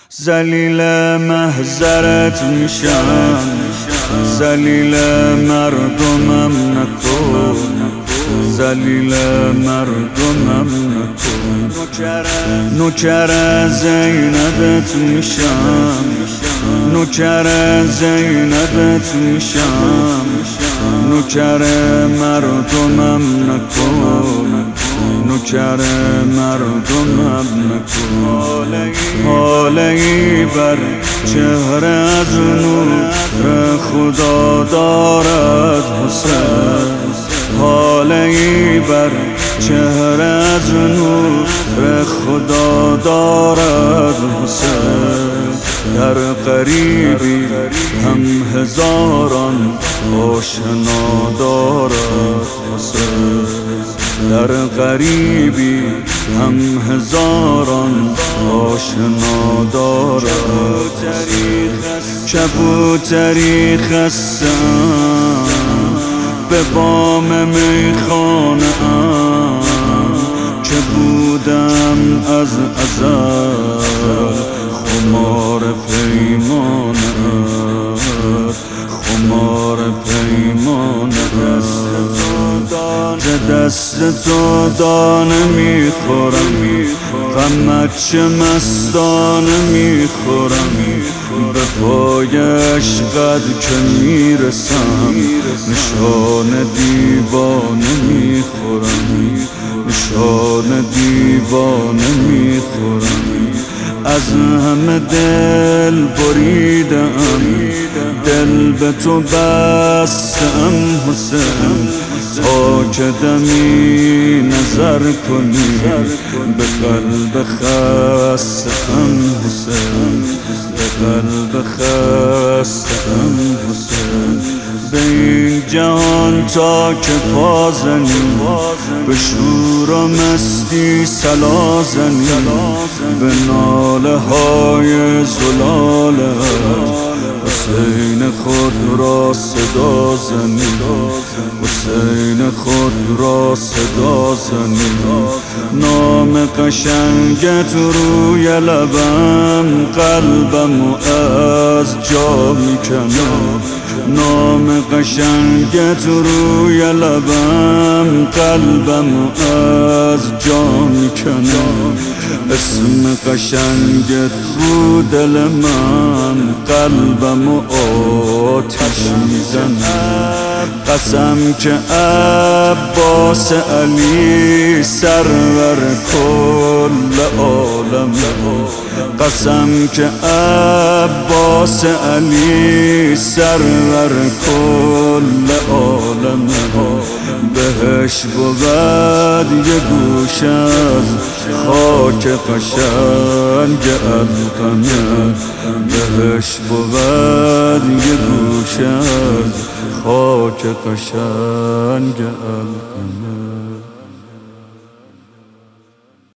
ذلیل محضرت میشم، ذلیل مردمم نکن، ذلیل مردمم نکن. نوکر زینبت میشم، نوکر زینبت میشم، نوکر مردمم نکن، نوکر مردمم نکن. حاله‌ای بر چهره از نور خدا دارد حسین، حاله‌ای بر چهره از نور خدا دارد حسین. در غریبی هم هزاران آشنا دارد حسین، در غریبی هم هزاران آشنا دارد. کبوتری خستم به بام میخانه ام، که بودم از ازل خمار پیمانه، خمار پیمانه. دست تو دانه میخورم، غمت چه مستانه میخورم، به پای عشقت که میرسم نشان دیوانه میخورم، نشان دیوانه میخورم. از همه دل بریدم، دل به تو بستم حسین، تا که دمی نظر کنی به قلب خستم حسین، به قلب خستم حسین. به این جهان تا که پا زنی، به شور و مستی صلا زنی، به ناله های زلالت حسین خود را صدا زنی، حسین خود را صدا زنی. نام قشنگت روی لبم قلبم از جا میکنه، نام قشنگت روی لبم قلبم از جا میکنه. اسم قشنگت رو دل من قلبم آتش میزنه. قسم که عباس علی سرور کل عالم، قسم که عباس علی سرور کل عالم. بهش بود یه گوش از خاک قشنگ القمه، بهش بود یه گوش از خاک قشنگ القمه.